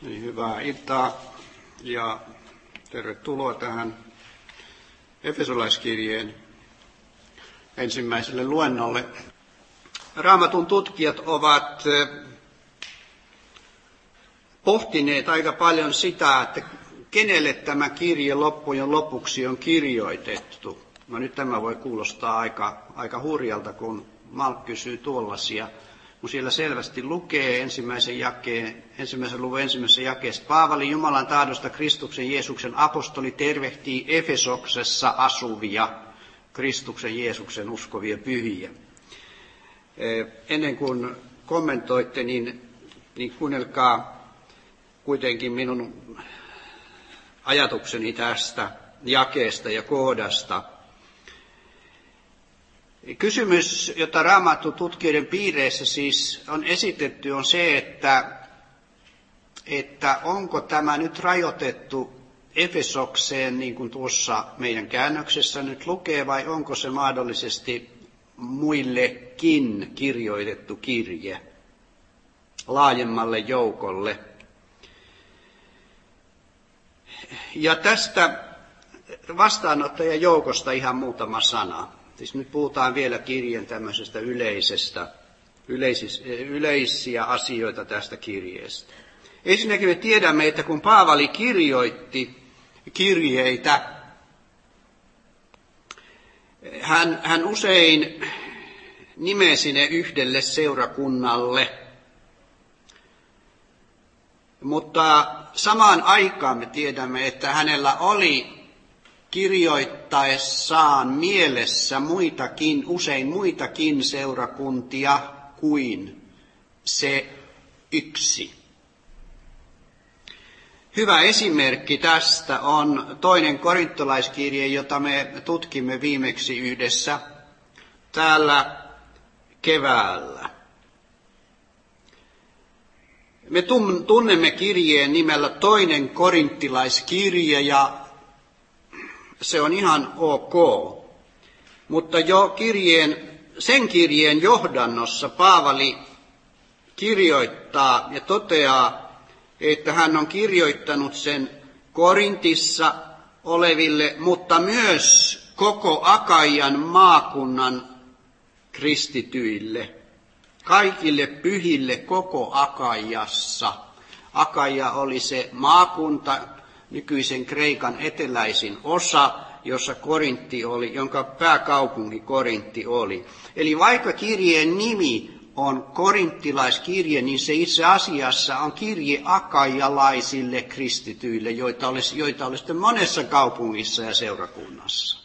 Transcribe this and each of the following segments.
Niin, hyvää iltaa ja tervetuloa tähän Efesolaiskirjeen ensimmäiselle luennolle. Raamatun tutkijat ovat pohtineet aika paljon sitä, että kenelle tämä kirje loppujen lopuksi on kirjoitettu. No nyt tämä voi kuulostaa aika hurjalta, kun Malk kysyy tuollaisia. Kun siellä selvästi lukee ensimmäisen luvun ensimmäisessä jakeessa, Paavali Jumalan tahdosta Kristuksen Jeesuksen apostoli tervehtii Efesoksessa asuvia Kristuksen Jeesuksen uskovia pyhiä. Ennen kuin kommentoitte, niin kuunnelkaa kuitenkin minun ajatukseni tästä jakeesta ja kohdasta. Kysymys, jota Raamatun tutkijoiden piireissä siis on esitetty, on se, että onko tämä nyt rajoitettu Efesokseen, niin kuin tuossa meidän käännöksessä nyt lukee, vai onko se mahdollisesti muillekin kirjoitettu kirje laajemmalle joukolle. Ja tästä vastaanottajajoukosta ihan muutama sana. Siis nyt puhutaan vielä kirjeen tämmöisestä yleisiä asioita tästä kirjeestä. Ensinnäkin me tiedämme, että kun Paavali kirjoitti kirjeitä, hän usein nimesi ne yhdelle seurakunnalle. Mutta samaan aikaan me tiedämme, että hänellä oli kirjoittaessaan mielessä usein muitakin seurakuntia kuin se yksi. Hyvä esimerkki tästä on toinen korintolaiskirje, jota me tutkimme viimeksi yhdessä täällä keväällä. Me tunnemme kirjeen nimellä toinen korinttilaiskirje ja se on ihan ok, mutta jo sen kirjeen johdannossa Paavali kirjoittaa ja toteaa, että hän on kirjoittanut sen Korintissa oleville, mutta myös koko Akaian maakunnan kristityille, kaikille pyhille koko Akaiassa. Akaia oli se maakunta, nykyisen Kreikan eteläisin osa, jossa Korintti oli, jonka pääkaupunki Korintti oli. Eli vaikka kirjeen nimi on korinttilaiskirje, niin se itse asiassa on kirje akaialaisille kristityille, joita oli sitten monessa kaupungissa ja seurakunnassa.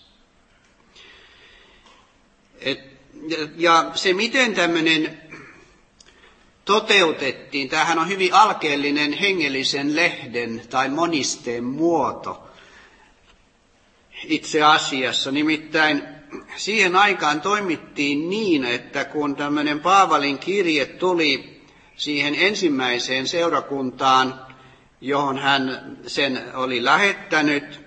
Ja se, miten tämmöinen toteutettiin, tämähän on hyvin alkeellinen hengellisen lehden tai monisteen muoto itse asiassa. Nimittäin siihen aikaan toimittiin niin, että kun tämmöinen Paavalin kirje tuli siihen ensimmäiseen seurakuntaan, johon hän sen oli lähettänyt,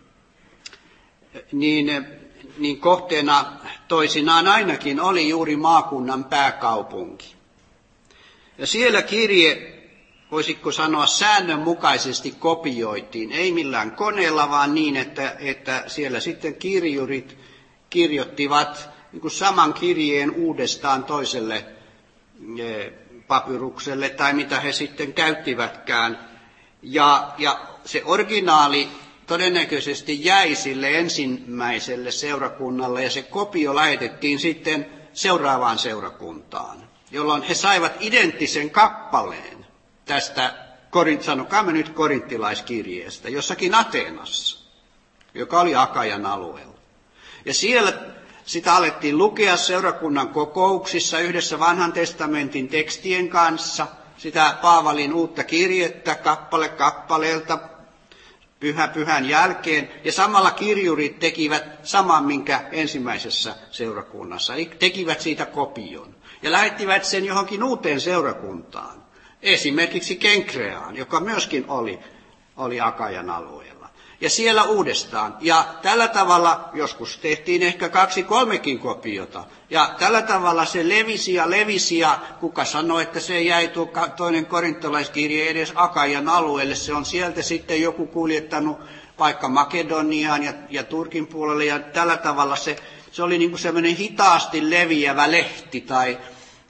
niin kohteena toisinaan ainakin oli juuri maakunnan pääkaupunki. Ja siellä kirje, voisitko sanoa, säännönmukaisesti kopioitiin, ei millään koneella, vaan niin, että siellä sitten kirjurit kirjoittivat niin kuin saman kirjeen uudestaan toiselle papyrukselle tai mitä he sitten käyttivätkään. Ja se originaali todennäköisesti jäi sille ensimmäiselle seurakunnalle ja se kopio lähetettiin sitten seuraavaan seurakuntaan, jolloin he saivat identtisen kappaleen tästä, sanokaamme nyt korinttilaiskirjeestä, jossakin Ateenassa, joka oli Akaian alueella. Ja siellä sitä alettiin lukea seurakunnan kokouksissa yhdessä vanhan testamentin tekstien kanssa, sitä Paavalin uutta kirjettä kappale kappaleelta, pyhä pyhän jälkeen, ja samalla kirjurit tekivät saman, minkä ensimmäisessä seurakunnassa, eli tekivät siitä kopion, ja lähettivät sen johonkin uuteen seurakuntaan, esimerkiksi Kenkreaan, joka myöskin oli Akaian alueella. Ja siellä uudestaan. Ja tällä tavalla joskus tehtiin ehkä 2-3 kopiota. Ja tällä tavalla se levisi ja kuka sanoi, että se jäi tuo toinen korintolaiskirje edes Akaian alueelle. Se on sieltä sitten joku kuljettanut vaikka Makedoniaan ja Turkin puolelle. Ja tällä tavalla se oli niin kuin sellainen hitaasti leviävä lehti tai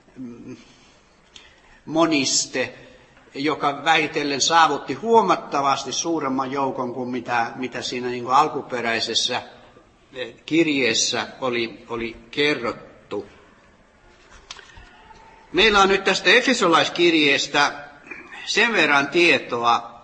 moniste, joka vähitellen saavutti huomattavasti suuremman joukon kuin mitä siinä niin kuin alkuperäisessä kirjeessä oli kerrottu. Meillä on nyt tästä efesolaiskirjeestä sen verran tietoa,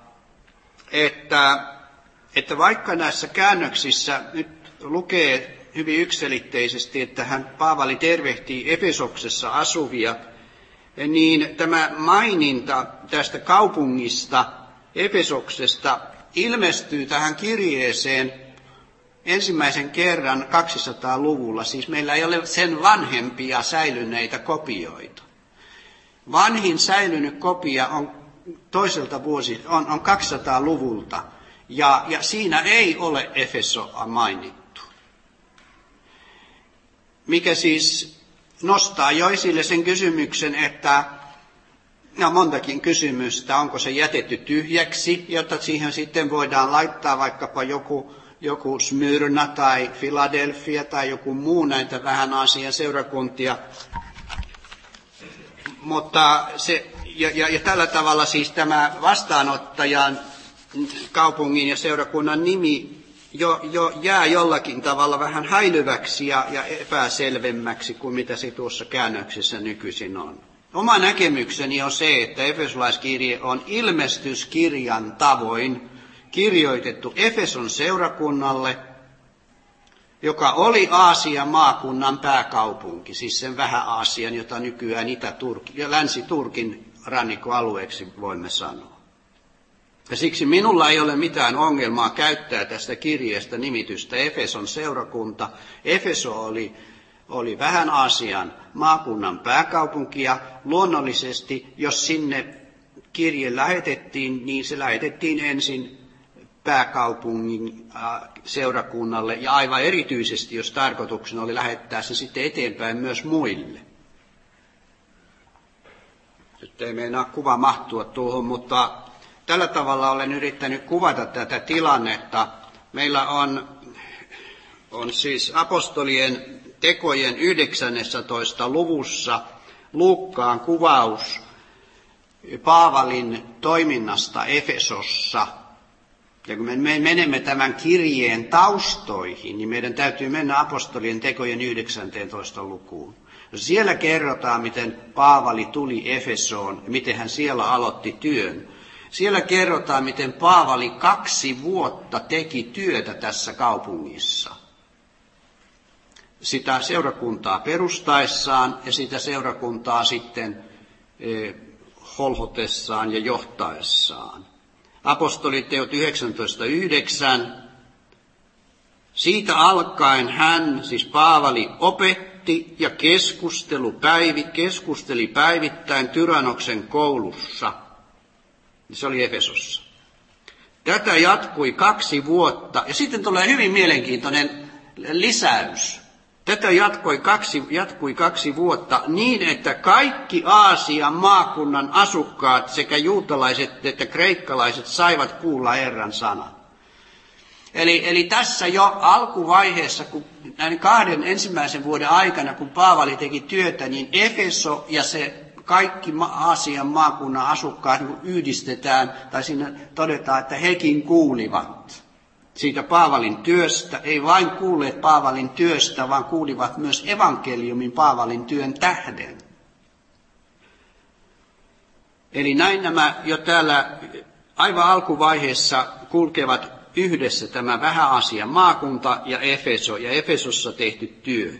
että vaikka näissä käännöksissä nyt lukee hyvin yksiselitteisesti, että Paavali tervehtii Efesoksessa asuvia, niin tämä maininta tästä kaupungista, Efesoksesta, ilmestyy tähän kirjeeseen ensimmäisen kerran 200-luvulla. Siis meillä ei ole sen vanhempia säilyneitä kopioita. Vanhin säilynyt kopia on toiselta on 200-luvulta, ja siinä ei ole Efesoa mainittu. Mikä siis nostaa jo esille sen kysymyksen, että montakin kysymystä, onko se jätetty tyhjäksi, jotta siihen sitten voidaan laittaa vaikkapa joku Smyrna tai Philadelphia tai joku muu näitä vähän Aasian seurakuntia. Mutta ja tällä tavalla siis tämä vastaanottajan kaupungin ja seurakunnan nimi jo jää jollakin tavalla vähän häilyväksi ja epäselvemmäksi kuin mitä se tuossa käännöksessä nykyisin on. Oma näkemykseni on se, että efesolaiskirje on ilmestyskirjan tavoin kirjoitettu Efeson seurakunnalle, joka oli Aasian maakunnan pääkaupunki, siis sen Vähä-Aasian, jota nykyään Itä-Turki ja Länsi-Turkin rannikkoalueeksi voimme sanoa. Ja siksi minulla ei ole mitään ongelmaa käyttää tästä kirjeestä nimitystä Efeson seurakunta. Efeso oli vähän Aasian maakunnan pääkaupunki, ja luonnollisesti, jos sinne kirje lähetettiin, niin se lähetettiin ensin pääkaupungin seurakunnalle, ja aivan erityisesti, jos tarkoituksena oli lähettää se sitten eteenpäin myös muille. Nyt ei meinaa kuva mahtua tuohon, mutta tällä tavalla olen yrittänyt kuvata tätä tilannetta. Meillä on siis apostolien tekojen 19. luvussa Luukkaan kuvaus Paavalin toiminnasta Efesossa. Ja kun me menemme tämän kirjeen taustoihin, niin meidän täytyy mennä apostolien tekojen 19. lukuun. Siellä kerrotaan, miten Paavali tuli Efesoon ja miten hän siellä aloitti työn. Siellä kerrotaan, miten Paavali 2 vuotta teki työtä tässä kaupungissa. Sitä seurakuntaa perustaessaan ja sitä seurakuntaa sitten holhotessaan ja johtaessaan. Apostoliteot 19.9. Siitä alkaen hän, siis Paavali, opetti ja keskusteli päivittäin Tyrannoksen koulussa. Se oli Efesossa. Tätä jatkui 2 vuotta, ja sitten tulee hyvin mielenkiintoinen lisäys. Tätä jatkui 2 vuotta niin, että kaikki Aasian maakunnan asukkaat, sekä juutalaiset että kreikkalaiset, saivat kuulla Herran sanan. Eli tässä jo alkuvaiheessa, kun näiden 2 ensimmäisen vuoden aikana, kun Paavali teki työtä, niin Efeso ja se kaikki Aasian maakunnan asukkaat yhdistetään, tai siinä todetaan, että hekin kuulivat siitä Paavalin työstä, ei vain kuulleet Paavalin työstä, vaan kuulivat myös evankeliumin Paavalin työn tähden. Eli näin nämä jo täällä aivan alkuvaiheessa kulkevat yhdessä tämä Vähä-Aasian maakunta ja Efeso, ja Efesossa tehty työ.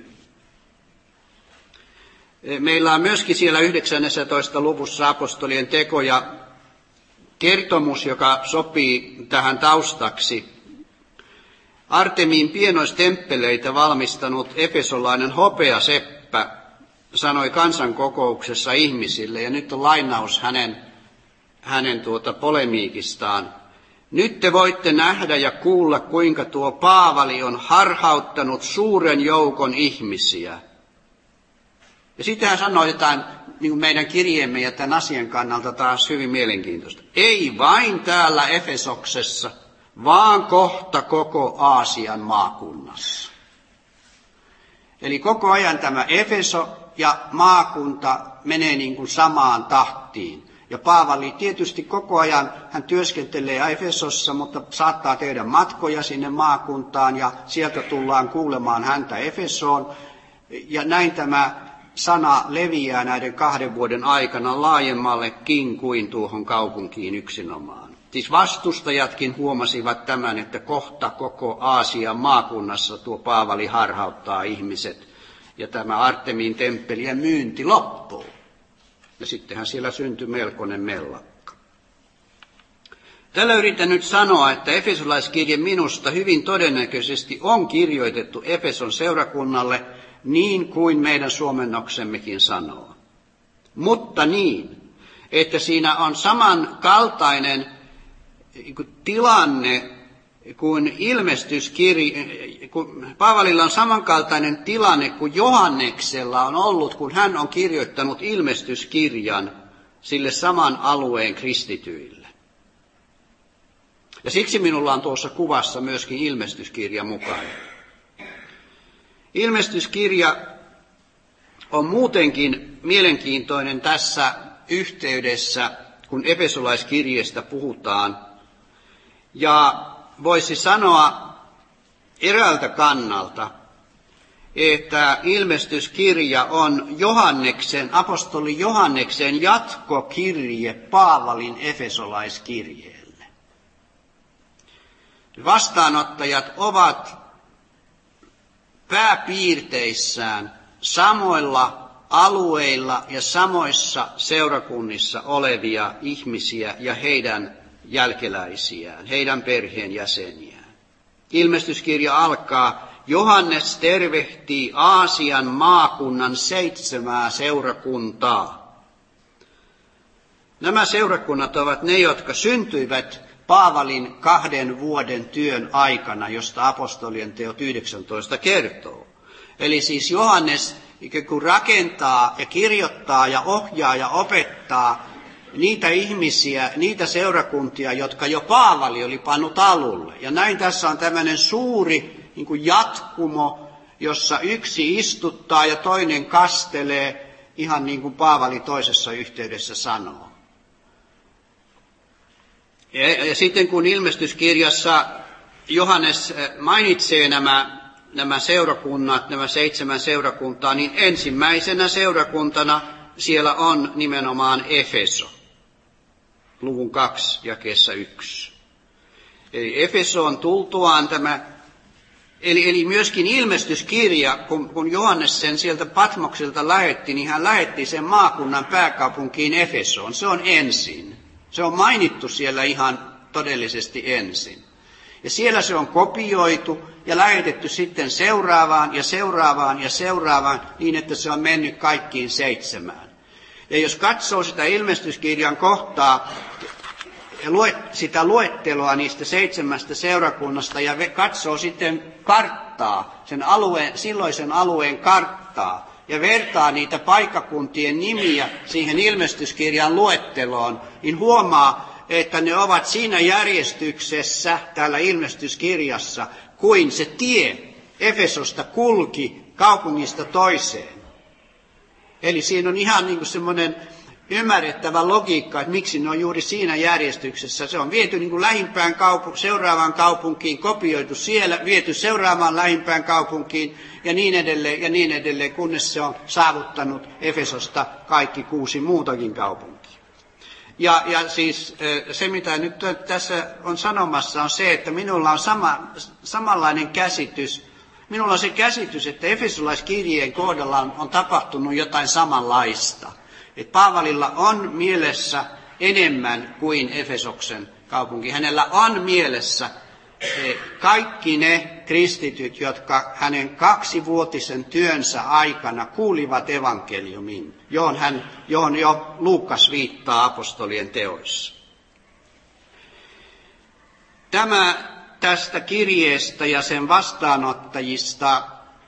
Meillä on myöskin siellä 19. luvussa apostolien tekoja kertomus, joka sopii tähän taustaksi. Artemiin pienoistemppeleitä valmistanut efesolainen hopeaseppä sanoi kansankokouksessa ihmisille, ja nyt on lainaus hänen polemiikistaan. Nyt te voitte nähdä ja kuulla, kuinka tuo Paavali on harhauttanut suuren joukon ihmisiä. Ja sitten hän sanoi jotain niin meidän kirjeemme ja tämän asian kannalta taas hyvin mielenkiintoista. Ei vain täällä Efesoksessa, vaan kohta koko Aasian maakunnassa. Eli koko ajan tämä Efeso ja maakunta menee niin kuin samaan tahtiin. Ja Paavali tietysti koko ajan, hän työskentelee Efesossa, mutta saattaa tehdä matkoja sinne maakuntaan ja sieltä tullaan kuulemaan häntä Efesoon. Ja näin tämä sana leviää näiden 2 vuoden aikana laajemmallekin kuin tuohon kaupunkiin yksinomaan. Siis vastustajatkin huomasivat tämän, että kohta koko Aasian maakunnassa tuo Paavali harhauttaa ihmiset ja tämä Artemiin temppelien myynti loppuu. Ja sittenhän siellä syntyi melkoinen mellakka. Tällä yritän nyt sanoa, että efesolaiskirje minusta hyvin todennäköisesti on kirjoitettu Efeson seurakunnalle niin kuin meidän suomennoksemmekin sanoo. Mutta niin, että siinä on samankaltainen tilanne kuin kun Paavalilla on samankaltainen tilanne kuin Johanneksella on ollut, kun hän on kirjoittanut ilmestyskirjan sille saman alueen kristityille. Ja siksi minulla on tuossa kuvassa myöskin ilmestyskirja mukana. Ilmestyskirja on muutenkin mielenkiintoinen tässä yhteydessä, kun efesolaiskirjeestä puhutaan. Ja voisi sanoa eräältä kannalta, että ilmestyskirja on apostoli Johanneksen jatkokirje Paavalin efesolaiskirjeelle. Vastaanottajat ovat pääpiirteissään samoilla alueilla ja samoissa seurakunnissa olevia ihmisiä ja heidän jälkeläisiään, heidän perheenjäseniään. Ilmestyskirja alkaa, Johannes tervehtii Aasian maakunnan 7 seurakuntaa. Nämä seurakunnat ovat ne, jotka syntyivät Paavalin 2 vuoden työn aikana, josta apostolien teot 19 kertoo. Eli siis Johannes kun rakentaa ja kirjoittaa ja ohjaa ja opettaa niitä ihmisiä, niitä seurakuntia, jotka jo Paavali oli pannut alulle. Ja näin tässä on tämmöinen suuri niin kuin jatkumo, jossa yksi istuttaa ja toinen kastelee, ihan niin kuin Paavali toisessa yhteydessä sanoo. Ja sitten kun ilmestyskirjassa Johannes mainitsee nämä seurakunnat, nämä 7 seurakuntaa, niin ensimmäisenä seurakuntana siellä on nimenomaan Efeso, luvun 2 jakeessa 1. Eli Efesoon tultuaan eli myöskin ilmestyskirja, kun Johannes sen sieltä Patmokselta lähetti, niin hän lähetti sen maakunnan pääkaupunkiin Efesoon. Se on ensin. Se on mainittu siellä ihan todellisesti ensin. Ja siellä se on kopioitu ja lähetetty sitten seuraavaan ja seuraavaan ja seuraavaan niin, että se on mennyt kaikkiin 7. Ja jos katsoo sitä ilmestyskirjan kohtaa ja sitä luetteloa niistä 7 seurakunnasta ja katsoo sitten karttaa, silloisen alueen karttaa ja vertaa niitä paikkakuntien nimiä siihen ilmestyskirjan luetteloon, niin huomaa, että ne ovat siinä järjestyksessä täällä ilmestyskirjassa, kuin se tie Efesosta kulki kaupungista toiseen. Eli siinä on ihan niin kuin semmoinen ymmärrettävä logiikka, että miksi ne on juuri siinä järjestyksessä. Se on viety niin kuin lähimpään seuraavaan kaupunkiin, kopioitu siellä, viety seuraavaan lähimpään kaupunkiin ja niin edelleen, kunnes se on saavuttanut Efesosta kaikki 6 muutakin kaupunkia. Ja siis se, mitä nyt tässä on sanomassa, on se, että minulla on samanlainen käsitys. Minulla on se käsitys, että efesolaiskirjeen kohdalla on tapahtunut jotain samanlaista. Että Paavalilla on mielessä enemmän kuin Efesoksen kaupunki. Hänellä on mielessä kaikki ne kristityt, jotka hänen 2-vuotisen työnsä aikana kuulivat evankeliumin, johon jo Luukas viittaa apostolien teoissa. Tämä tästä kirjeestä ja sen vastaanottajista.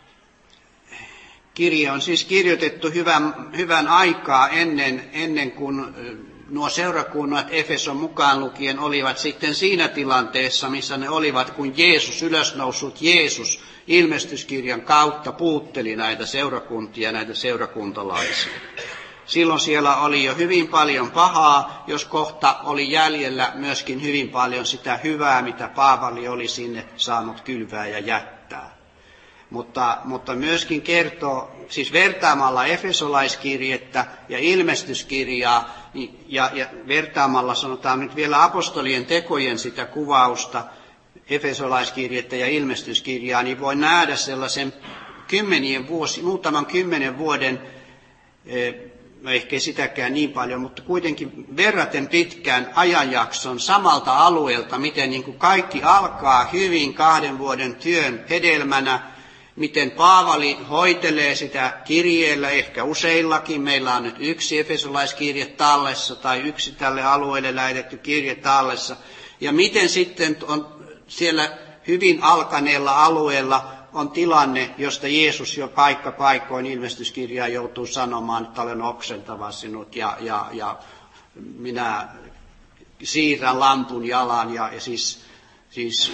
Kirje on siis kirjoitettu hyvän aikaa ennen kuin nuo seurakunnat Efeson mukaan lukien olivat sitten siinä tilanteessa, missä ne olivat, kun Jeesus, ylösnoussut Jeesus, ilmestyskirjan kautta puutteli näitä seurakuntia, näitä seurakuntalaisia. Silloin siellä oli jo hyvin paljon pahaa, jos kohta oli jäljellä myöskin hyvin paljon sitä hyvää, mitä Paavali oli sinne saanut kylvää ja jättää. Mutta myöskin kertoo, siis vertaamalla efesolaiskirjettä ja ilmestyskirjaa ja vertaamalla sanotaan nyt vielä apostolien tekojen sitä kuvausta, efesolaiskirjettä ja ilmestyskirjaa, niin voi nähdä sellaisen muutaman 10 vuoden, ehkä sitäkään niin paljon, mutta kuitenkin verraten pitkään ajanjakson samalta alueelta, miten niin kuin kaikki alkaa hyvin 2 vuoden työn hedelmänä, miten Paavali hoitelee sitä kirjeellä, ehkä useillakin. Meillä on nyt yksi efesolaiskirje tallessa tai yksi tälle alueelle lähetetty kirje tallessa. Ja miten sitten on siellä hyvin alkaneella alueella on tilanne, josta Jeesus jo paikkoin ilmestyskirjaa joutuu sanomaan, että olen oksentava sinut ja minä siirrän lampun jalan. Ja siis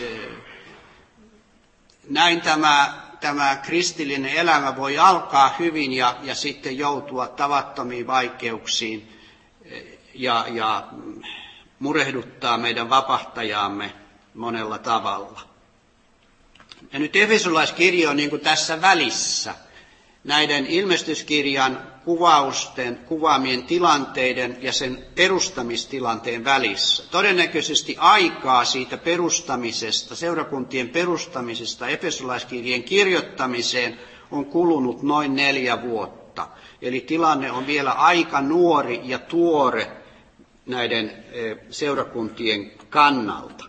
näin tämä kristillinen elämä voi alkaa hyvin ja sitten joutua tavattomiin vaikeuksiin ja murehduttaa meidän vapahtajaamme monella tavalla. Ja nyt efesolaiskirja on niin kuin tässä välissä näiden ilmestyskirjan kuvaamien tilanteiden ja sen perustamistilanteen välissä. Todennäköisesti aikaa siitä perustamisesta, seurakuntien perustamisesta efesolaiskirjeen kirjoittamiseen on kulunut noin 4 vuotta. Eli tilanne on vielä aika nuori ja tuore näiden seurakuntien kannalta.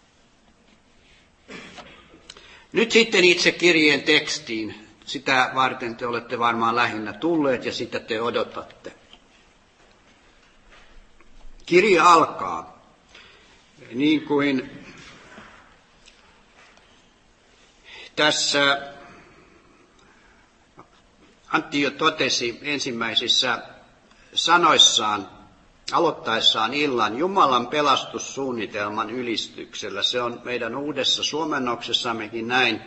Nyt sitten itse kirjeen tekstiin. Sitä varten te olette varmaan lähinnä tulleet ja sitä te odotatte. Kirja alkaa niin kuin tässä Antti jo totesi ensimmäisissä sanoissaan, aloittaessaan illan Jumalan pelastussuunnitelman ylistyksellä. Se on meidän uudessa suomennoksessammekin näin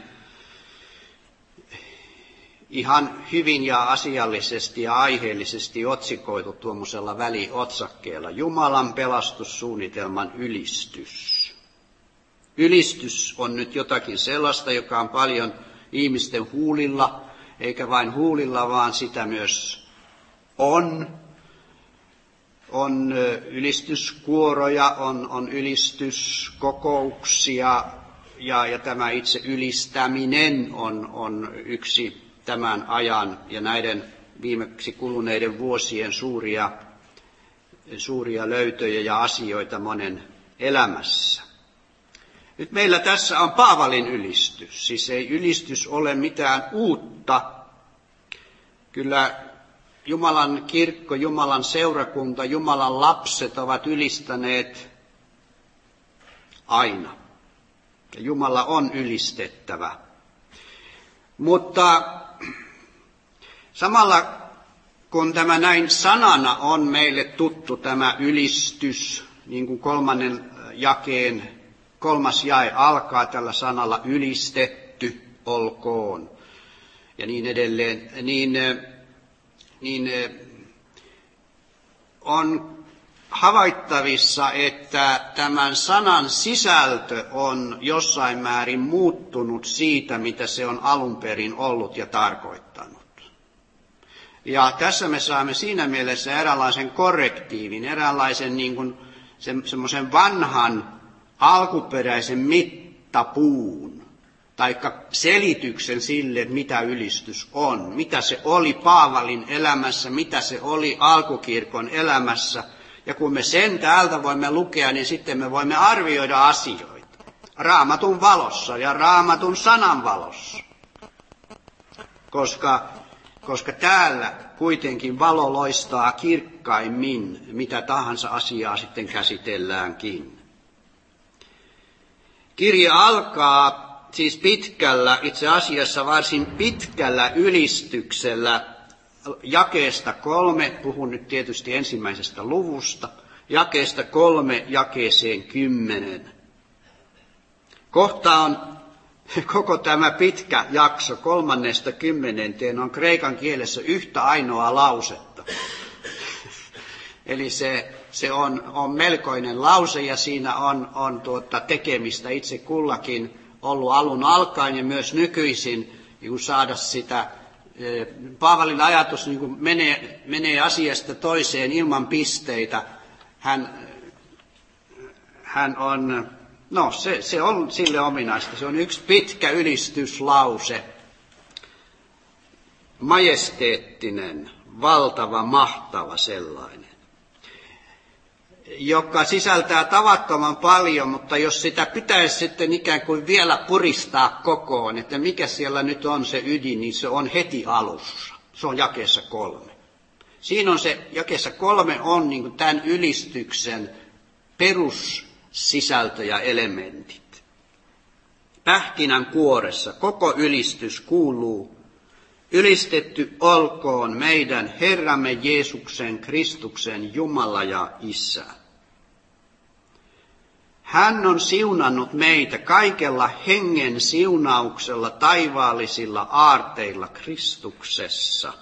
ihan hyvin ja asiallisesti ja aiheellisesti otsikoitu tuommoisella väliotsakkeella. Jumalan pelastussuunnitelman ylistys. Ylistys on nyt jotakin sellaista, joka on paljon ihmisten huulilla, eikä vain huulilla, vaan sitä myös on. On ylistyskuoroja, on ylistyskokouksia ja tämä itse ylistäminen on yksi tämän ajan ja näiden viimeksi kuluneiden vuosien suuria löytöjä ja asioita monen elämässä. Nyt meillä tässä on Paavalin ylistys, siis ei ylistys ole mitään uutta. Kyllä Jumalan kirkko, Jumalan seurakunta, Jumalan lapset ovat ylistäneet aina. Ja Jumala on ylistettävä. Mutta samalla kun tämä näin sanana on meille tuttu tämä ylistys, niin kuin 3. jakeen 3. jae alkaa tällä sanalla ylistetty olkoon ja niin edelleen, niin on havaittavissa, että tämän sanan sisältö on jossain määrin muuttunut siitä, mitä se on alun perin ollut ja tarkoittanut. Ja tässä me saamme siinä mielessä eräänlaisen korrektiivin, eräänlaisen niin kuin semmoisen vanhan alkuperäisen mittapuun, taikka selityksen sille, mitä ylistys on, mitä se oli Paavalin elämässä, mitä se oli alkukirkon elämässä. Ja kun me sen täältä voimme lukea, niin sitten me voimme arvioida asioita Raamatun valossa ja Raamatun sanan valossa. Koska täällä kuitenkin valo loistaa kirkkaimmin, mitä tahansa asiaa sitten käsitelläänkin. Kirje alkaa siis pitkällä, itse asiassa varsin pitkällä ylistyksellä jakeesta 3, puhun nyt tietysti ensimmäisestä luvusta, jakeesta 3 jakeeseen 10. Kohta on koko tämä pitkä jakso 3–10 on kreikan kielessä yhtä ainoa lausetta. Eli se on melkoinen lause ja siinä on tekemistä itse kullakin ollut alun alkaen ja myös nykyisin niin saada sitä. Paavalin ajatus niin menee asiasta toiseen ilman pisteitä. Hän on, se on sille ominaista. Se on yksi pitkä ylistyslause. Majesteettinen, valtava, mahtava sellainen, joka sisältää tavattoman paljon, mutta jos sitä pitäisi sitten ikään kuin vielä puristaa kokoon, että mikä siellä nyt on se ydin, niin se on heti alussa. Se on jakeessa 3. Siinä on se, jakeessa 3 on niin kuin tämän ylistyksen perussisältö ja elementit. Pähkinän kuoressa koko ylistys kuuluu: ylistetty olkoon meidän Herramme Jeesuksen Kristuksen Jumala ja Isä. Hän on siunannut meitä kaikella hengen siunauksella taivaallisilla aarteilla Kristuksessa.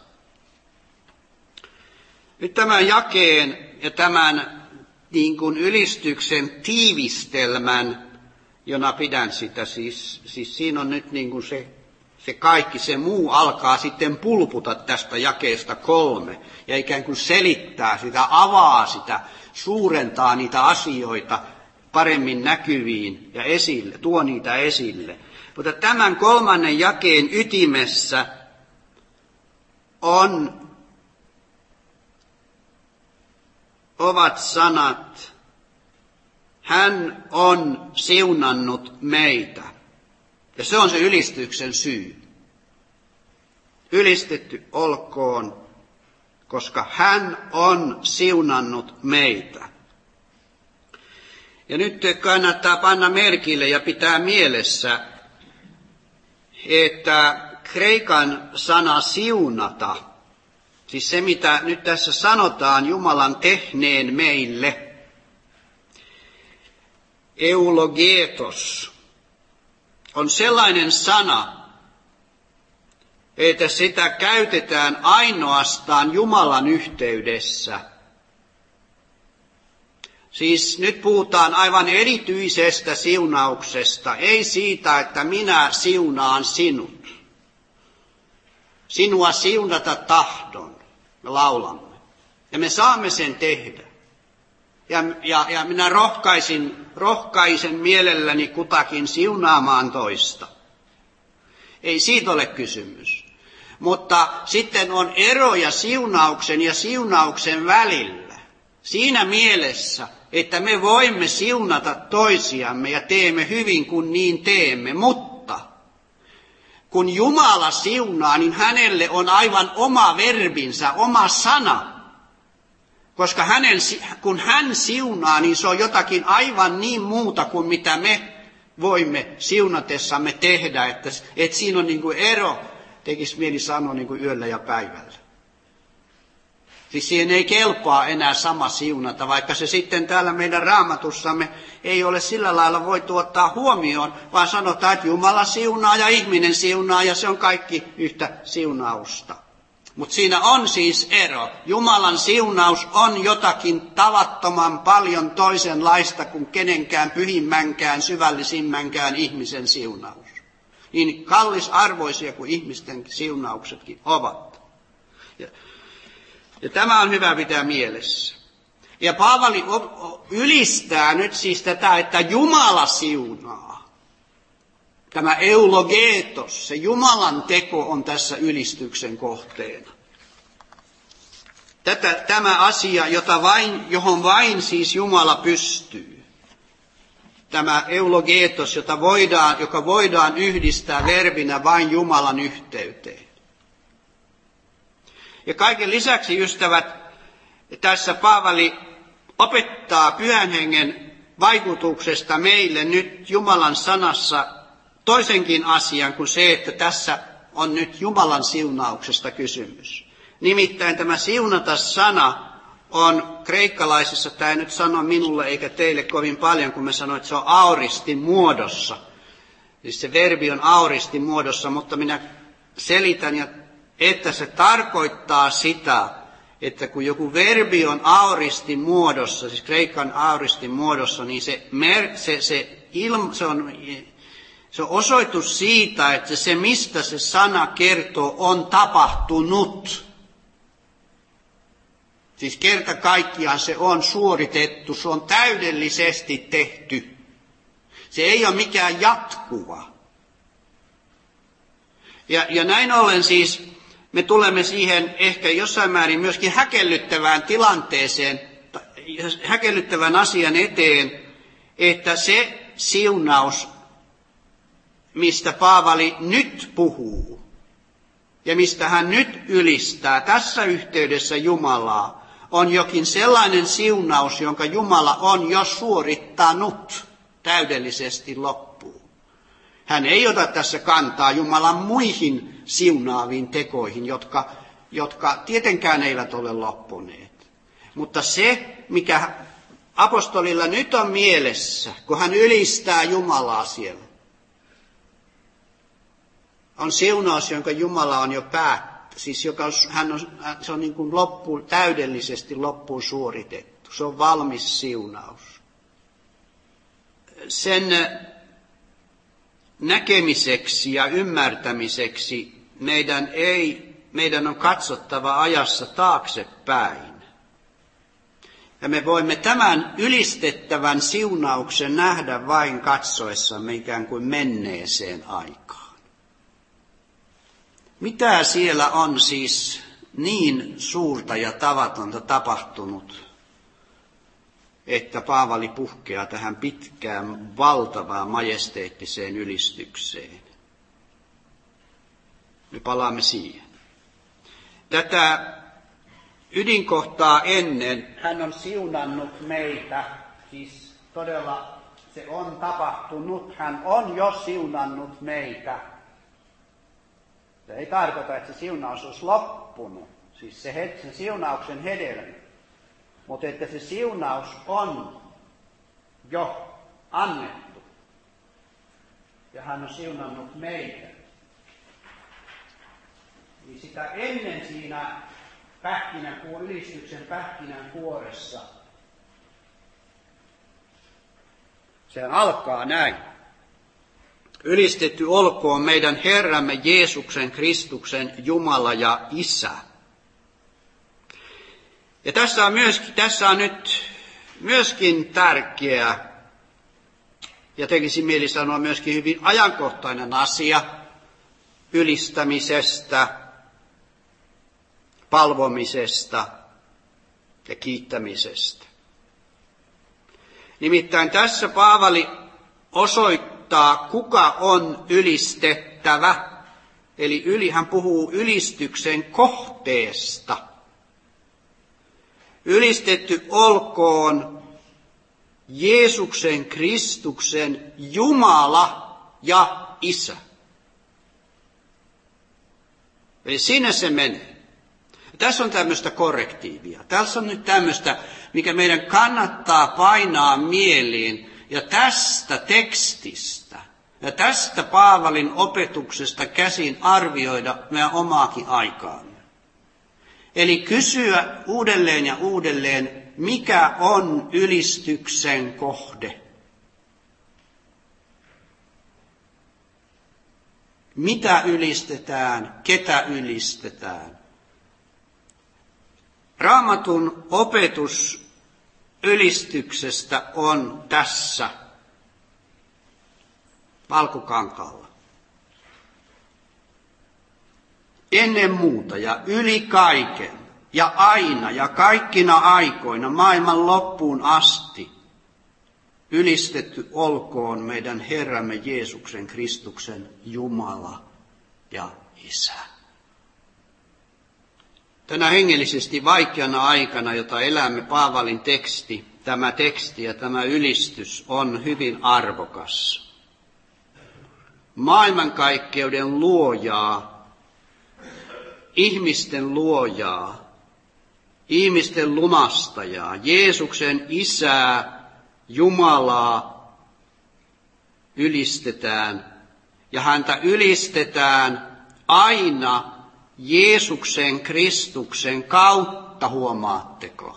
Nyt tämän jakeen ja tämän niin kuin ylistyksen tiivistelmän, jona pidän sitä, siis siinä on nyt niin kuin se kaikki, se muu alkaa sitten pulputa tästä jakeesta 3 ja ikään kuin selittää sitä, avaa sitä, suurentaa niitä asioita paremmin näkyviin ja esille, tuo niitä esille. Mutta tämän 3. jakeen ytimessä ovat sanat: hän on siunannut meitä. Ja se on se ylistyksen syy. Ylistetty olkoon, koska hän on siunannut meitä. Ja nyt kannattaa panna merkille ja pitää mielessä, että kreikan sana siunata, siis se mitä nyt tässä sanotaan Jumalan tehneen meille, eulogetos, on sellainen sana, että sitä käytetään ainoastaan Jumalan yhteydessä. Siis nyt puhutaan aivan erityisestä siunauksesta, ei siitä, että minä siunaan sinut. Sinua siunata tahdon, me laulamme. Ja me saamme sen tehdä. Ja minä rohkaisen mielelläni kutakin siunaamaan toista. Ei siitä ole kysymys. Mutta sitten on eroja siunauksen ja siunauksen välillä. Siinä mielessä, että me voimme siunata toisiamme ja teemme hyvin, kun niin teemme. Mutta kun Jumala siunaa, niin hänelle on aivan oma verbinsä, oma sana. Koska kun hän siunaa, niin se on jotakin aivan niin muuta kuin mitä me voimme siunatessamme tehdä. Että siinä on niin kuin ero, tekisi mieli sanoa niin kuin yöllä ja päivällä. Siis siihen ei kelpaa enää sama siunata, vaikka se sitten täällä meidän Raamatussamme ei ole sillä lailla voitu ottaa huomioon, vaan sanotaan, että Jumala siunaa ja ihminen siunaa ja se on kaikki yhtä siunausta. Mutta siinä on siis ero. Jumalan siunaus on jotakin tavattoman paljon toisenlaista kuin kenenkään pyhimmänkään, syvällisimmänkään ihmisen siunaus. Niin kallisarvoisia kuin ihmisten siunauksetkin ovat. Ja tämä on hyvä pitää mielessä. Ja Paavali ylistää nyt siis tätä, että Jumala siunaa. Tämä eulogetos, se Jumalan teko on tässä ylistyksen kohteena. Tämä asia, johon vain siis Jumala pystyy. Tämä eulogetos, joka voidaan yhdistää verbinä vain Jumalan yhteyteen. Ja kaiken lisäksi, ystävät, tässä Paavali opettaa Pyhän Hengen vaikutuksesta meille nyt Jumalan sanassa toisenkin asian kuin se, että tässä on nyt Jumalan siunauksesta kysymys. Nimittäin tämä siunata-sana on kreikkalaisessa, tämä ei nyt sano minulle eikä teille kovin paljon, kun mä sanoin, että se on auristin muodossa. Siis se verbi on auristin muodossa, mutta minä selitän, että se tarkoittaa sitä, että kun joku verbi on auristin muodossa, siis kreikan auristin muodossa, niin se on osoitus siitä, että se mistä se sana kertoo on tapahtunut. Siis kerta kaikkiaan se on suoritettu, se on täydellisesti tehty. Se ei ole mikään jatkuva. Ja näin ollen siis me tulemme siihen ehkä jossain määrin myöskin häkellyttävään tilanteeseen, häkellyttävän asian eteen, että se siunaus, mistä Paavali nyt puhuu ja mistä hän nyt ylistää tässä yhteydessä Jumalaa, on jokin sellainen siunaus, jonka Jumala on jo suorittanut täydellisesti loppuun. Hän ei ota tässä kantaa Jumalan muihin siunaaviin tekoihin, jotka tietenkään eivät ole loppuneet. Mutta se, mikä apostolilla nyt on mielessä, kun hän ylistää Jumalaa siellä, on siunaus, jonka Jumala on jo siis se on niin kuin täydellisesti loppuun suoritettu. Se on valmis siunaus. Sen näkemiseksi ja ymmärtämiseksi meidän on katsottava ajassa taaksepäin. Ja me voimme tämän ylistettävän siunauksen nähdä vain katsoessamme ikään kuin menneeseen aikaan. Mitä siellä on siis niin suurta ja tavatonta tapahtunut, että Paavali puhkeaa tähän pitkään valtavaan majesteettiseen ylistykseen? Me palaamme siihen. Tätä ydinkohtaa ennen hän on siunannut meitä, siis todella se on tapahtunut, hän on jo siunannut meitä. Se ei tarkoita, että se siunaus olisi loppunut, siis se siunauksen hedelmä, mutta että se siunaus on jo annettu. Ja hän on siunannut meitä. Niin sitä ennen siinä ylistyksen pähkinänkuoressa, sehän alkaa näin. Ylistetty olkoon meidän Herramme Jeesuksen Kristuksen Jumala ja Isä. Ja tässä on nyt myöskin tärkeä, ja tekisi mieli sanoa myöskin hyvin ajankohtainen asia ylistämisestä, palvomisesta ja kiittämisestä. Nimittäin tässä Paavali osoittaa, kuka on ylistettävä. Eli hän puhuu ylistyksen kohteesta. Ylistetty olkoon Jeesuksen Kristuksen Jumala ja Isä. Eli sinne se menee. Tässä on tämmöistä korrektiivia. Tässä on nyt tämmöistä, mikä meidän kannattaa painaa mieliin. Ja tästä tekstistä ja tästä Paavalin opetuksesta käsin arvioida meidän omaakin aikaamme. Eli kysyä uudelleen ja uudelleen, mikä on ylistyksen kohde. Mitä ylistetään, ketä ylistetään. Raamatun opetus ylistyksestä on tässä valkokankaalla. Ennen muuta ja yli kaiken ja aina ja kaikkina aikoina maailman loppuun asti ylistetty olkoon meidän Herramme Jeesuksen Kristuksen Jumala ja Isä. Tänä hengellisesti vaikeana aikana, jota elämme, Paavalin teksti tämä teksti ja tämä ylistys on hyvin arvokas. Maailmankaikkeuden luojaa, ihmisten luojaa, ihmisten lunastajaa, Jeesuksen Isää, Jumalaa ylistetään. Ja häntä ylistetään aina Jeesuksen Kristuksen kautta, huomaatteko?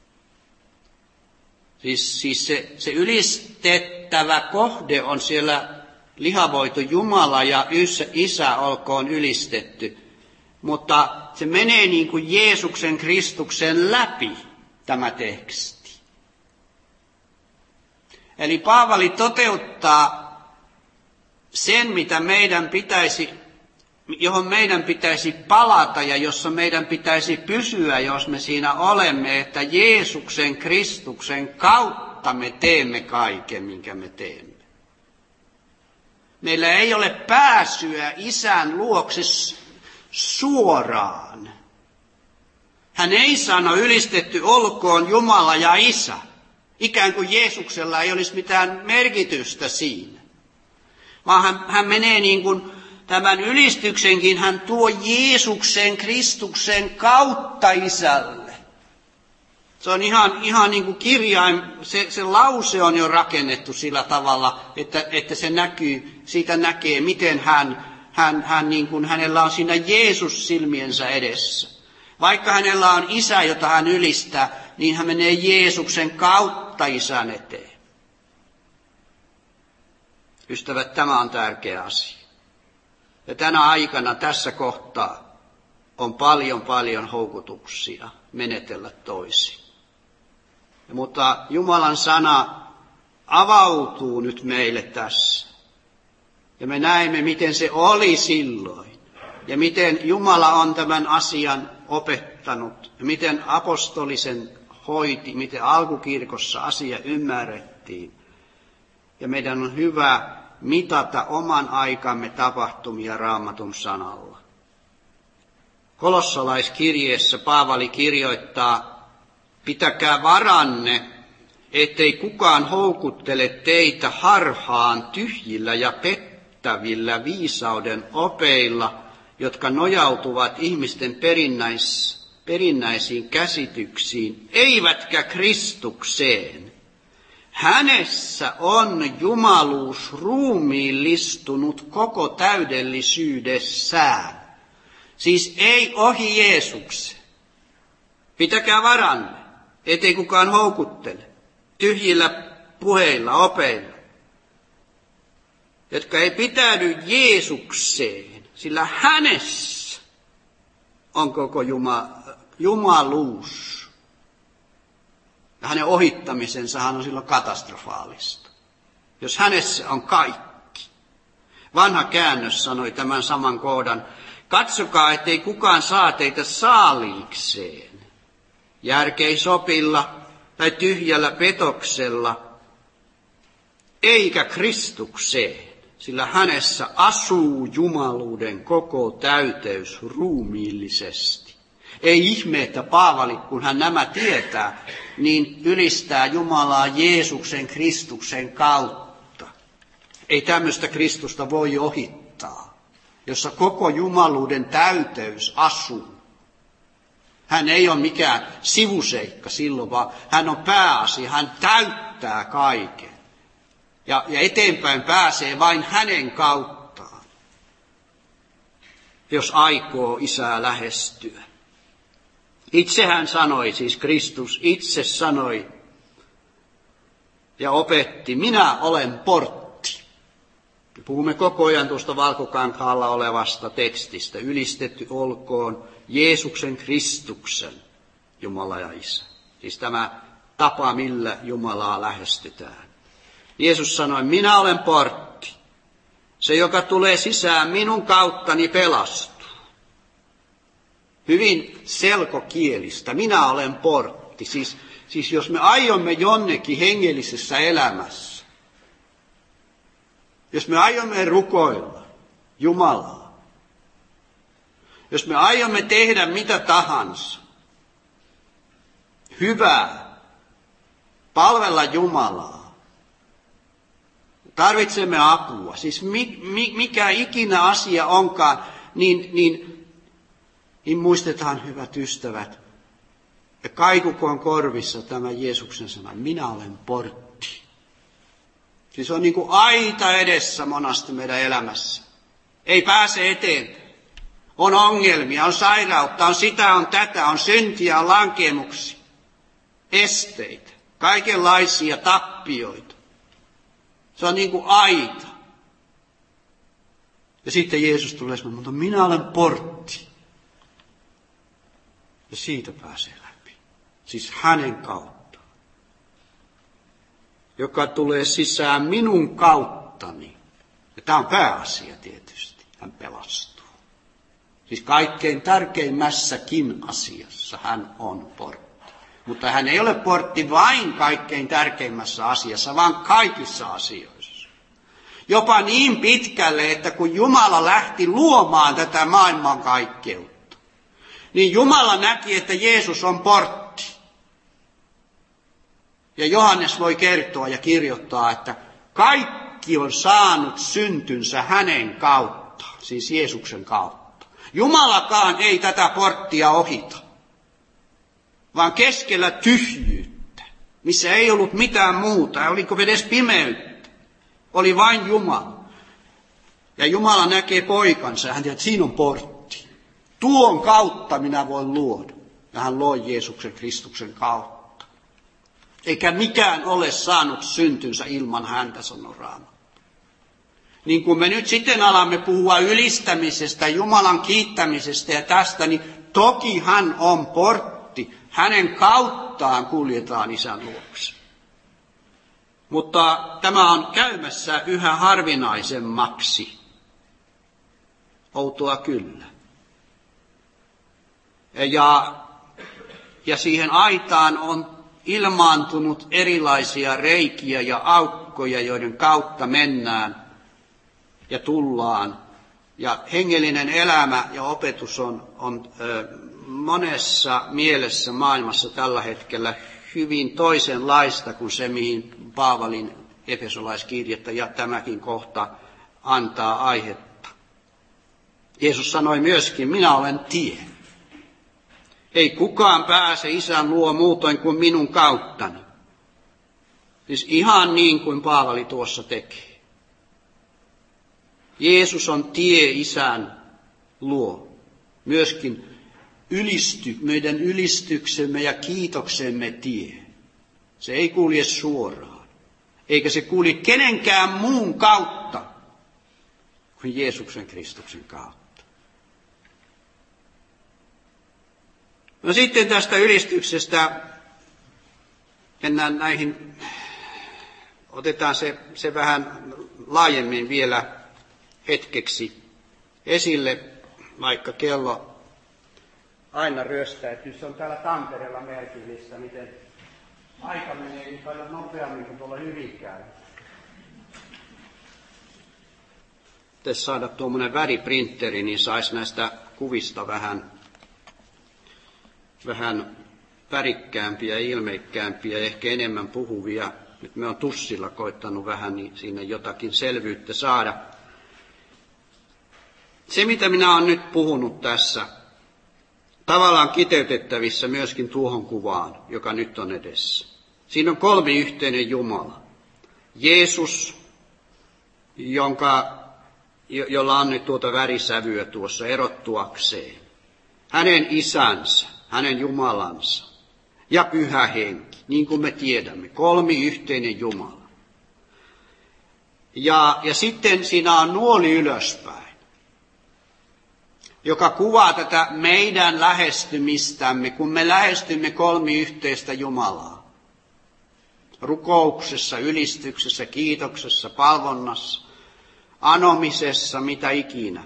Siis se ylistettävä kohde on siellä lihavoitu Jumala ja Isä olkoon ylistetty. Mutta se menee niin kuin Jeesuksen Kristuksen läpi, tämä teksti. Eli Paavali toteuttaa sen, johon meidän pitäisi palata ja jossa meidän pitäisi pysyä, jos me siinä olemme, että Jeesuksen Kristuksen kautta me teemme kaiken, minkä me teemme. Meillä ei ole pääsyä Isän luokse suoraan. Hän ei sano ylistetty olkoon Jumala ja Isä, ikään kuin Jeesuksella ei olisi mitään merkitystä siinä. Vaan hän menee niin kuin tämän ylistyksenkin, hän tuo Jeesuksen Kristuksen kautta Isälle. Se on ihan niin kuin kirjain, se lause on jo rakennettu sillä tavalla, että se näkyy, siitä näkee, miten hän niin kuin hänellä on siinä Jeesus silmiensä edessä. Vaikka hänellä on Isä, jota hän ylistää, niin hän menee Jeesuksen kautta Isän eteen. Ystävät, tämä on tärkeä asia. Ja tänä aikana tässä kohtaa on paljon houkutuksia menetellä toisin. Mutta Jumalan sana avautuu nyt meille tässä. Ja me näemme, miten se oli silloin. Ja miten Jumala on tämän asian opettanut. Ja miten apostolisen hoiti, miten alkukirkossa asia ymmärrettiin. Ja meidän on hyvä mitata oman aikamme tapahtumia Raamatun sanalla. Kolossalaiskirjeessä Paavali kirjoittaa, pitäkää varanne, ettei kukaan houkuttele teitä harhaan tyhjillä ja pettävillä viisauden opeilla, jotka nojautuvat ihmisten perinnäisiin käsityksiin, eivätkä Kristukseen. Hänessä on jumaluus ruumiillistunut koko täydellisyydessään. Siis ei ohi Jeesuksen. Pitäkää varanne, ettei kukaan houkuttele tyhjillä puheilla, opeilla, jotka ei pitäydy Jeesukseen, sillä hänessä on koko jumaluus. Ja hänen ohittamisensahan on silloin katastrofaalista, jos hänessä on kaikki. Vanha käännös sanoi tämän saman kohdan, katsokaa, ettei kukaan saa teitä saaliikseen, järkeisopilla tai tyhjällä petoksella, eikä Kristukseen, sillä hänessä asuu jumaluuden koko täyteys ruumiillisesti. Ei ihme, että Paavali, kun hän nämä tietää, niin ylistää Jumalaa Jeesuksen Kristuksen kautta. Ei tämmöistä Kristusta voi ohittaa, jossa koko jumaluuden täyteys asuu. Hän ei ole mikään sivuseikka silloin, vaan hän on pääasia, hän täyttää kaiken. Ja eteenpäin pääsee vain hänen kauttaan, jos aikoo Isää lähestyä. Itse hän sanoi, siis Kristus itse sanoi ja opetti, minä olen portti. Puhumme koko ajan tuosta valkokankaalla olevasta tekstistä. Ylistetty olkoon Jeesuksen Kristuksen, Jumala ja Isä. Siis tämä tapa, millä Jumalaa lähestytään. Jeesus sanoi, minä olen portti. Se, joka tulee sisään minun kauttani, pelastuu. Hyvin selkokielistä. Minä olen portti. Siis jos me aiomme jonnekin hengellisessä elämässä, jos me aiomme rukoilla Jumalaa, jos me aiomme tehdä mitä tahansa, hyvää palvella Jumalaa. Tarvitsemme apua. Siis mikä ikinä asia onkaan, niin muistetaan, hyvät ystävät, ja kaikukoon korvissa tämä Jeesuksen sana, minä olen portti. Siis on niin kuin aita edessä monasti meidän elämässä. Ei pääse eteenpäin. On ongelmia, on sairautta, on sitä, on tätä, on syntiä, on lankeemuksia, esteitä, kaikenlaisia tappioita. Se on niin kuin aita. Ja sitten Jeesus tulee sanomaan, mutta minä olen portti. Ja siitä pääsee läpi. Siis hänen kautta, joka tulee sisään minun kauttani. Ja tämä on pääasia tietysti. Hän pelastuu. Siis kaikkein tärkeimmässäkin asiassa hän on portti. Mutta hän ei ole portti vain kaikkein tärkeimmässä asiassa, vaan kaikissa asioissa. Jopa niin pitkälle, että kun Jumala lähti luomaan tätä maailmankaikkeutta, niin Jumala näki, että Jeesus on portti. Ja Johannes voi kertoa ja kirjoittaa, että kaikki on saanut syntynsä hänen kauttaan, siis Jeesuksen kautta. Jumalakaan ei tätä porttia ohita, vaan keskellä tyhjyyttä, missä ei ollut mitään muuta, oliko edes pimeyttä, oli vain Jumala. Ja Jumala näkee poikansa ja hän tiedät, että siinä on portti. Tuon kautta minä voin luoda. Ja hän loi Jeesuksen Kristuksen kautta. Eikä mikään ole saanut syntynsä ilman häntä, sanoo Raamattu. Niin kun me nyt sitten alamme puhua ylistämisestä, Jumalan kiittämisestä ja tästä, niin toki hän on portti. Hänen kauttaan kuljetaan Isän luokse. Mutta tämä on käymässä yhä harvinaisemmaksi. Outoa kyllä. Ja siihen aitaan on ilmaantunut erilaisia reikiä ja aukkoja, joiden kautta mennään ja tullaan. Ja hengellinen elämä ja opetus on monessa mielessä maailmassa tällä hetkellä hyvin toisenlaista kuin se, mihin Paavalin efesolaiskirjettä ja tämäkin kohta antaa aihetta. Jeesus sanoi myöskin, minä olen tie. Ei kukaan pääse Isän luo muutoin kuin minun kauttani. Siis ihan niin kuin Paavali tuossa tekee. Jeesus on tie Isän luo. Myöskin meidän ylistyksemme ja kiitoksemme tie. Se ei kulje suoraan. Eikä se kulje kenenkään muun kautta kuin Jeesuksen Kristuksen kautta. No sitten tästä ylistyksestä mennään näihin, otetaan se vähän laajemmin vielä hetkeksi esille, vaikka kello aina ryöstäytyy. Se on täällä Tampereella merkillistä, miten aika menee niin paljon nopeammin kuin tuolla Hyvinkäällä. Pitäisi saada tuommoinen väriprinteri, niin saisi näistä kuvista vähän värikkäämpiä, ilmeikkäämpiä ja ehkä enemmän puhuvia. Nyt me on tussilla koittanut vähän niin siinä jotakin selvyyttä saada. Se, mitä minä olen nyt puhunut tässä, tavallaan kiteytettävissä myöskin tuohon kuvaan, joka nyt on edessä. Siinä on kolmiyhteinen Jumala. Jeesus, jolla on nyt tuota värisävyä tuossa erottuakseen. Hänen isänsä, hänen Jumalansa ja Pyhä Henki, niin kuin me tiedämme, kolmiyhteinen Jumala. Ja sitten siinä on nuoli ylöspäin, joka kuvaa tätä meidän lähestymistämme, kun me lähestymme kolmiyhteistä Jumalaa. Rukouksessa, ylistyksessä, kiitoksessa, palvonnassa, anomisessa, mitä ikinä.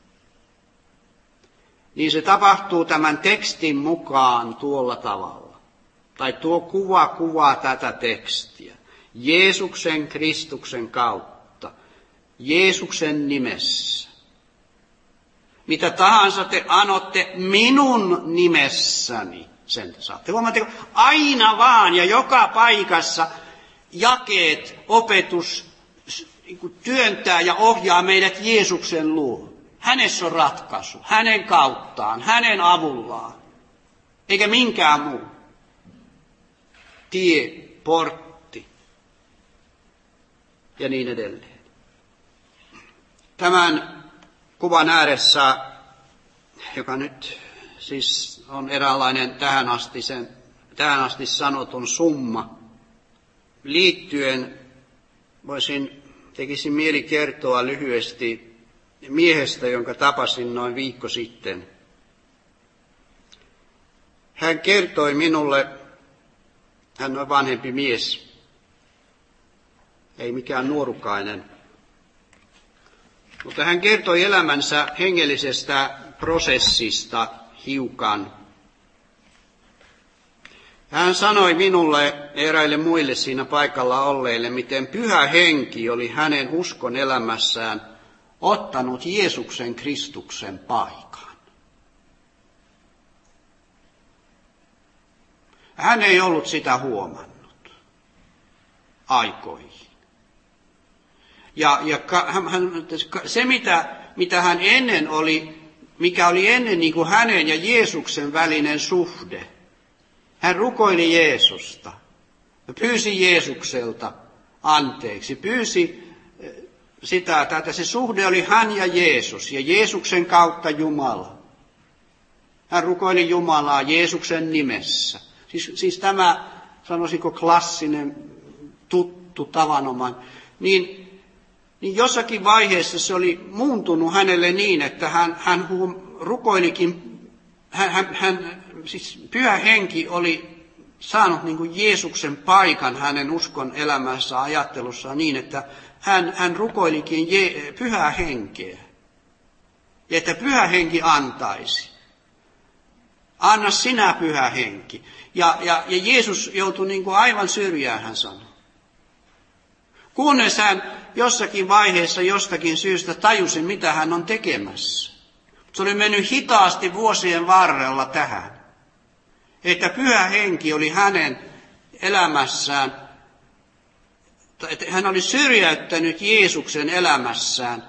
Niin se tapahtuu tämän tekstin mukaan tuolla tavalla. Tai tuo kuva kuvaa tätä tekstiä. Jeesuksen Kristuksen kautta. Jeesuksen nimessä. Mitä tahansa te anotte minun nimessäni, sen saatte. Huomaatteko, aina vaan ja joka paikassa jakeet, opetus työntää ja ohjaa meidät Jeesuksen luo. Hänessä on ratkaisu, hänen kauttaan, hänen avullaan, eikä minkään muu. Tie, portti ja niin edelleen. Tämän kuvan ääressä, joka nyt siis on eräänlainen tähän asti sanotun summa, liittyen tekisin mieli kertoa lyhyesti miehestä, jonka tapasin noin viikko sitten. Hän kertoi minulle, hän on vanhempi mies, ei mikään nuorukainen, mutta hän kertoi elämänsä hengellisestä prosessista hiukan. Hän sanoi minulle ja eräille muille siinä paikalla olleille, miten Pyhä Henki oli hänen uskon elämässään ottanut Jeesuksen Kristuksen paikan. Hän ei ollut sitä huomannut aikoihin. Ja se, mitä hän ennen oli, mikä oli ennen niin kuin hänen ja Jeesuksen välinen suhde. Hän rukoili Jeesusta, pyysi Jeesukselta anteeksi, pyysi sitä, että se suhde oli hän ja Jeesus ja Jeesuksen kautta Jumala. Hän rukoili Jumalaa Jeesuksen nimessä. Siis tämä, sanoisinko klassinen, tuttu, tavanomainen, niin jossakin vaiheessa se oli muuntunut hänelle niin, että hän rukoilikin, siis Pyhä Henki oli saanut niin kuin Jeesuksen paikan hänen uskon elämässä ajattelussaan niin, että hän rukoilikin Pyhää Henkeä. Ja että Pyhä Henki antaisi. Anna sinä Pyhä Henki. Ja Jeesus joutui niin kuin aivan syrjään, hän sanoi. Kunnes hän jossakin vaiheessa jostakin syystä tajusi, mitä hän on tekemässä. Se oli mennyt hitaasti vuosien varrella tähän. Että Pyhä Henki oli hänen elämässään, että hän oli syrjäyttänyt Jeesuksen elämässään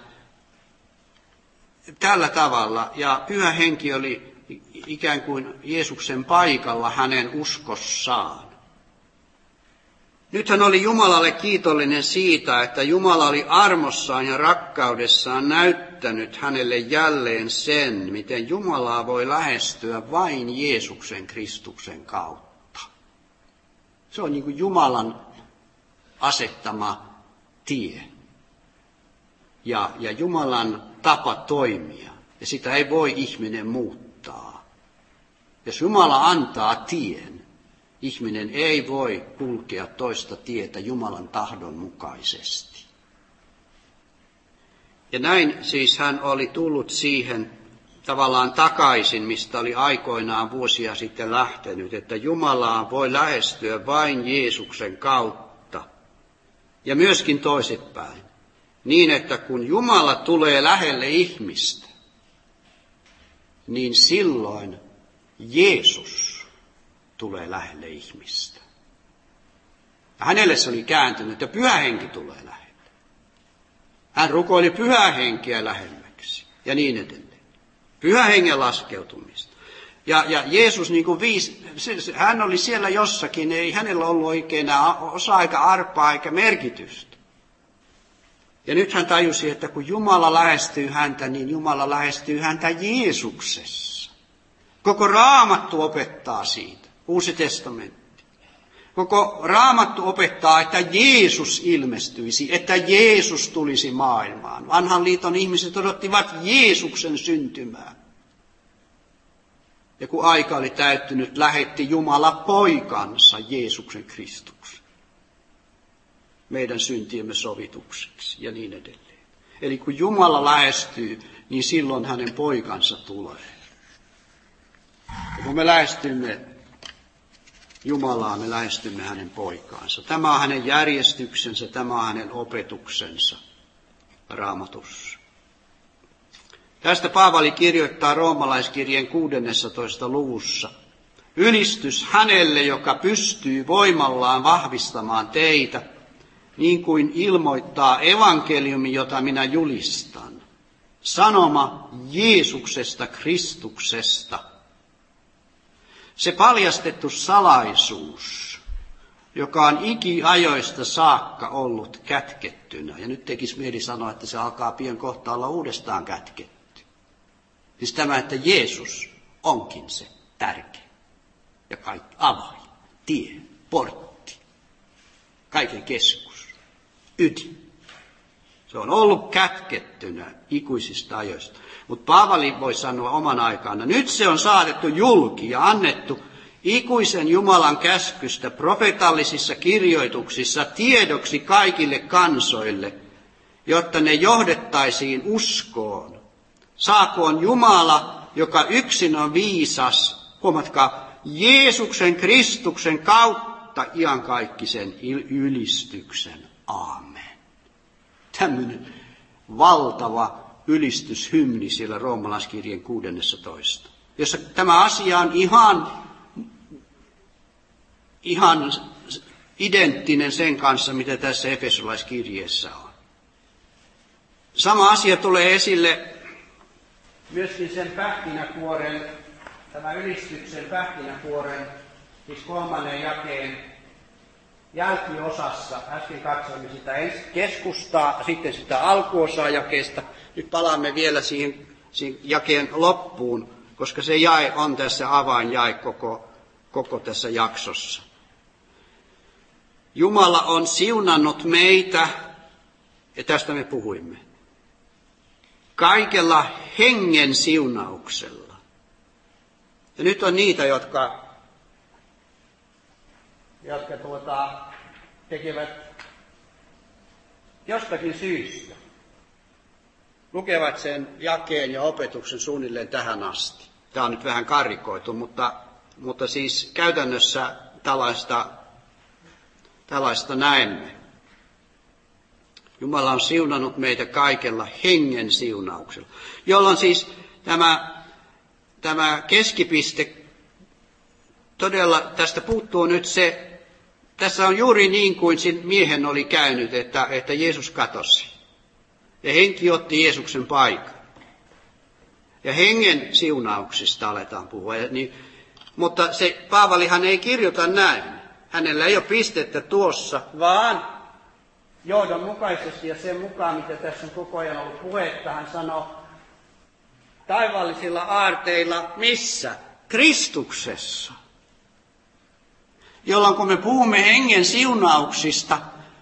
tällä tavalla. Ja Pyhä Henki oli ikään kuin Jeesuksen paikalla hänen uskossaan. Nyt hän oli Jumalalle kiitollinen siitä, että Jumala oli armossaan ja rakkaudessaan näyttänyt hänelle jälleen sen, miten Jumalaa voi lähestyä vain Jeesuksen Kristuksen kautta. Se on niin kuin Jumalan asettama tie ja Jumalan tapa toimia, ja sitä ei voi ihminen muuttaa. Jos Jumala antaa tien, ihminen ei voi kulkea toista tietä Jumalan tahdon mukaisesti. Ja näin siis hän oli tullut siihen tavallaan takaisin, mistä oli aikoinaan vuosia sitten lähtenyt, että Jumalaa voi lähestyä vain Jeesuksen kautta. Ja myöskin toisinpäin, niin että kun Jumala tulee lähelle ihmistä, niin silloin Jeesus tulee lähelle ihmistä. Ja hänelle se oli kääntynyt, että Pyhä Henki tulee lähelle. Hän rukoili Pyhää Henkeä lähemmäksi ja niin edelleen. Pyhä Hengen laskeutumista. Ja Jeesus niin kuin hän oli siellä jossakin, ei hänellä ollut oikein osa eikä arpaa eikä merkitystä. Ja nyt hän tajusi, että kun Jumala lähestyy häntä, niin Jumala lähestyy häntä Jeesuksessa. Koko Raamattu opettaa siitä. Uusi testamentti. Koko Raamattu opettaa, että Jeesus ilmestyisi, että Jeesus tulisi maailmaan. Vanhan liiton ihmiset odottivat Jeesuksen syntymää. Ja kun aika oli täyttynyt, lähetti Jumala poikansa Jeesuksen Kristuksen meidän syntiemme sovitukseksi ja niin edelleen. Eli kun Jumala lähestyy, niin silloin hänen poikansa tulee. Ja kun me lähestymme Jumalaa, me lähestymme hänen poikaansa. Tämä on hänen järjestyksensä, tämä on hänen opetuksensa Raamatussa. Tästä Paavali kirjoittaa roomalaiskirjeen 16. luvussa Ylistys hänelle, joka pystyy voimallaan vahvistamaan teitä, niin kuin ilmoittaa evankeliumi, jota minä julistan. Sanoma Jeesuksesta Kristuksesta. Se paljastettu salaisuus, joka on ikiajoista saakka ollut kätkettynä. Ja nyt tekisi mieli sanoa, että se alkaa pian kohta olla uudestaan kätketty. Siis tämä, että Jeesus onkin se tärkeä ja kaikki avain, tie, portti, kaiken keskus, ydin. Se on ollut kätkettynä ikuisista ajoista. Mutta Paavali voi sanoa oman aikana, nyt se on saatettu julki ja annettu ikuisen Jumalan käskystä profeetallisissa kirjoituksissa tiedoksi kaikille kansoille, jotta ne johdettaisiin uskoon. Saakoon Jumala, joka yksin on viisas, huomatkaa, Jeesuksen Kristuksen kautta iankaikkisen ylistyksen. Aamen. Tämmöinen valtava ylistyshymni siellä Roomalaiskirjeen 16, jossa tämä asia on ihan identtinen sen kanssa, mitä tässä Efesolaiskirjeessä on. Sama asia tulee esille myöskin sen pähkinäkuoren, tämä ylistyksen pähkinäkuoren, siis 3. jakeen jälkiosassa. Äsken katsoimme sitä keskustaa, sitten sitä alkuosaa jakeesta. Nyt palaamme vielä siihen jakeen loppuun, koska se jae on tässä avainjae koko tässä jaksossa. Jumala on siunannut meitä, ja tästä me puhuimme, kaikella hengen siunauksella. Ja nyt on niitä, jotka tekevät jostakin syystä, lukevat sen jakeen ja opetuksen suunnilleen tähän asti. Tämä on nyt vähän karrikoitu, mutta siis käytännössä tällaista näemme. Jumala on siunannut meitä kaikella hengen siunauksella, jolloin siis tämä keskipiste, todella tästä puuttuu nyt se, tässä on juuri niin kuin miehen oli käynyt, että Jeesus katosi. Ja henki otti Jeesuksen paikan. Ja hengen siunauksista aletaan puhua. Mutta se Paavalihan ei kirjoita näin. Hänellä ei ole pistettä tuossa, vaan johdonmukaisesti ja sen mukaan, mitä tässä on koko ajan ollut puhetta, hän sanoo taivaallisilla aarteilla missä? Kristuksessa. Jolloin kun me puhumme hengen siunauksista,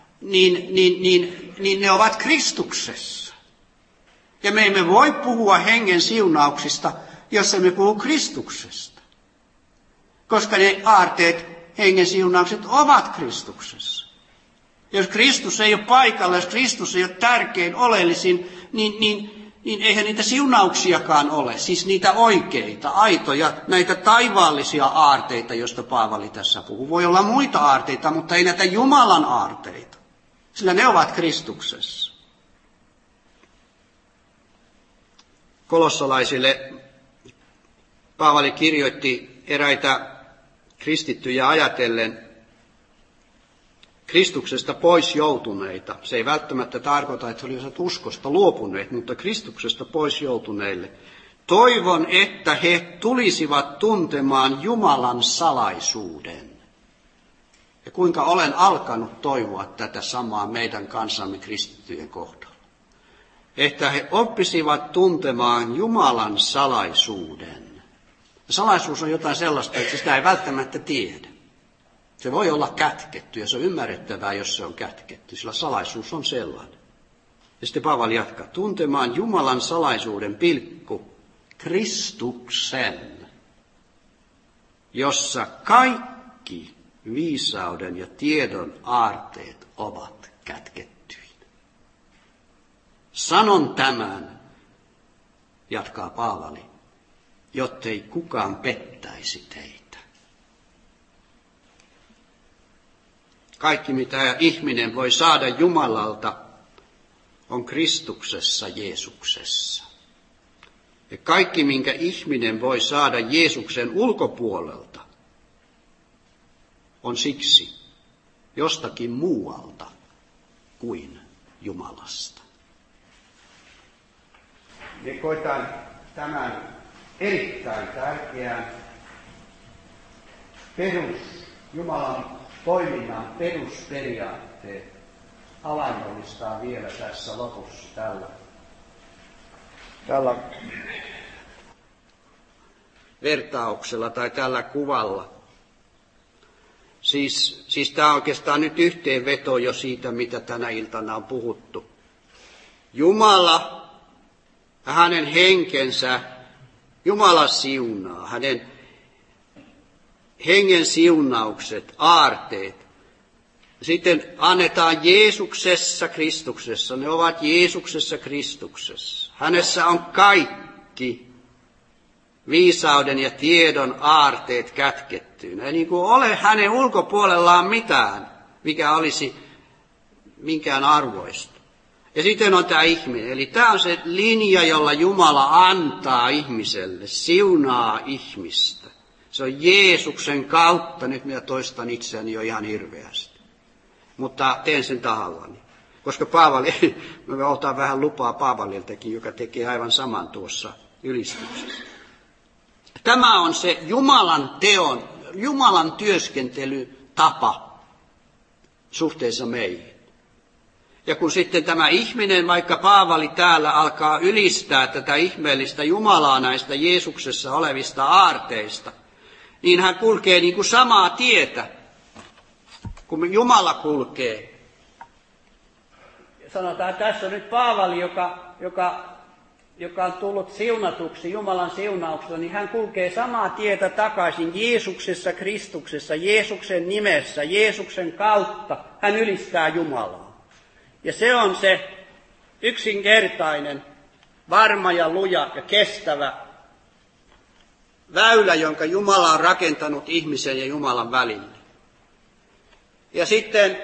niin ne ovat Kristuksessa. Ja me emme voi puhua hengen siunauksista, jos emme puhu Kristuksesta. Koska ne aarteet, hengen siunaukset ovat Kristuksessa. Jos Kristus ei ole paikalla, jos Kristus ei ole tärkein, oleellisin, niin eihän niitä siunauksiakaan ole. Siis niitä oikeita, aitoja, näitä taivaallisia aarteita, joista Paavali tässä puhuu. Voi olla muita aarteita, mutta ei näitä Jumalan aarteita, sillä ne ovat Kristuksessa. Kolossalaisille Paavali kirjoitti eräitä kristittyjä ajatellen Kristuksesta pois joutuneita. Se ei välttämättä tarkoita, että he olisivat uskosta luopuneet, mutta Kristuksesta pois joutuneille. Toivon, että he tulisivat tuntemaan Jumalan salaisuuden. Ja kuinka olen alkanut toivoa tätä samaa meidän kanssamme kristittyjen kohdalla. Että he oppisivat tuntemaan Jumalan salaisuuden. Ja salaisuus on jotain sellaista, että sitä ei välttämättä tiedä. Se voi olla kätketty ja se on ymmärrettävää, jos se on kätketty, sillä salaisuus on sellainen. Ja sitten Paavali jatkaa, tuntemaan Jumalan salaisuuden Kristuksen, jossa kaikki viisauden ja tiedon aarteet ovat kätkettyinä. Sanon tämän, jatkaa Paavali, jottei kukaan pettäisi teitä. Kaikki, mitä ihminen voi saada Jumalalta, on Kristuksessa Jeesuksessa. Ja kaikki, minkä ihminen voi saada Jeesuksen ulkopuolelta, on siksi jostakin muualta kuin Jumalasta. Me koitan tämän erittäin tärkeän Jumalan toiminnan perusperiaatteet havainnollistaa vielä tässä lopussa tällä vertauksella tai tällä kuvalla. Siis tämä on oikeastaan nyt yhteenveto jo siitä, mitä tänä iltana on puhuttu. Jumala ja hänen henkensä, Jumala siunaa, hänen hengen siunaukset, aarteet. Sitten annetaan Jeesuksessa Kristuksessa, ne ovat Jeesuksessa Kristuksessa. Hänessä on kaikki viisauden ja tiedon aarteet kätkettyinä. Ei niin kuin ole hänen ulkopuolellaan mitään, mikä olisi minkään arvoista. Ja sitten on tämä ihminen. Eli tämä on se linja, jolla Jumala antaa ihmiselle, siunaa ihmistä. Se on Jeesuksen kautta. Nyt minä toistan itseäni jo ihan hirveästi. Mutta teen sen tahallani. Koska Paavali, me otan vähän lupaa Paavaliltakin, joka tekee aivan saman tuossa ylistyksessä. Tämä on se Jumalan työskentelytapa suhteessa meihin. Ja kun sitten tämä ihminen, vaikka Paavali täällä alkaa ylistää tätä ihmeellistä Jumalaa näistä Jeesuksessa olevista aarteista, niin hän kulkee niin kuin samaa tietä, kun Jumala kulkee. Sanotaan, että tässä on nyt Paavali, joka on tullut siunatuksi Jumalan siunauksella, niin hän kulkee samaa tietä takaisin Jeesuksessa Kristuksessa, Jeesuksen nimessä, Jeesuksen kautta. Hän ylistää Jumalaa. Ja se on se yksinkertainen, varma ja luja ja kestävä väylä, jonka Jumala on rakentanut ihmisen ja Jumalan välille. Ja sitten,